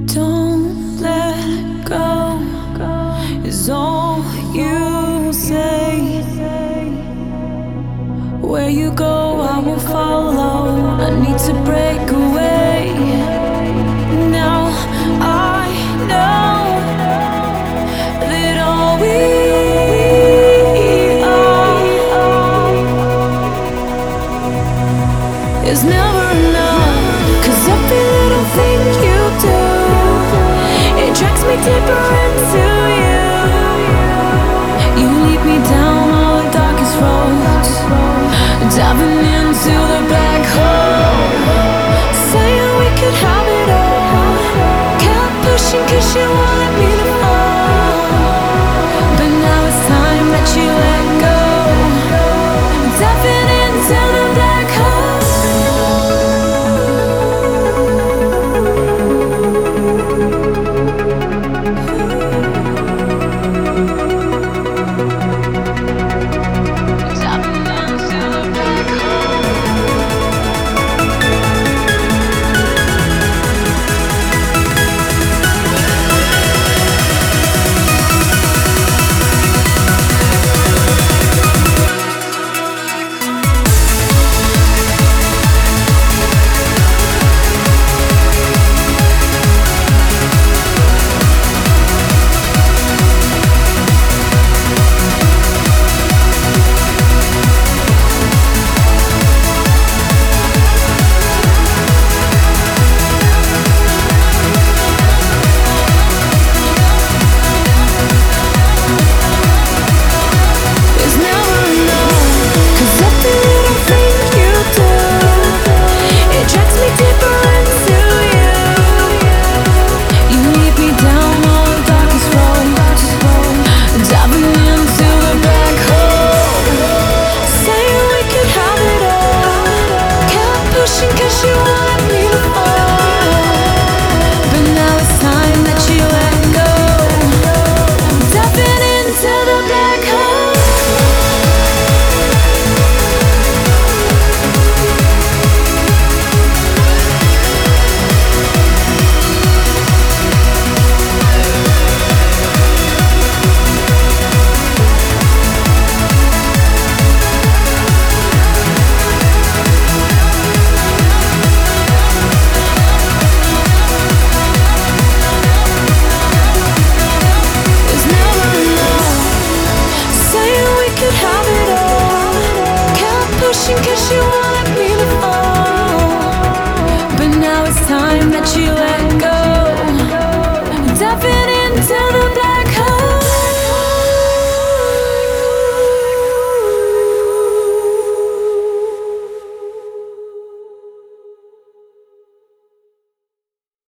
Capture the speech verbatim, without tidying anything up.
Don't let go is all you say. Where you go, I will follow. I need to break away. Now I know that all we are is never enough. 'Cause every little thing you do, it drags me deeper into you. You lead me down all the darkest roads, diving into the black hole, saying we could have it all. Kept pushing 'cause you wanted me to fall, but now it's time that you let go, diving into the black hole. Pushing 'cause you want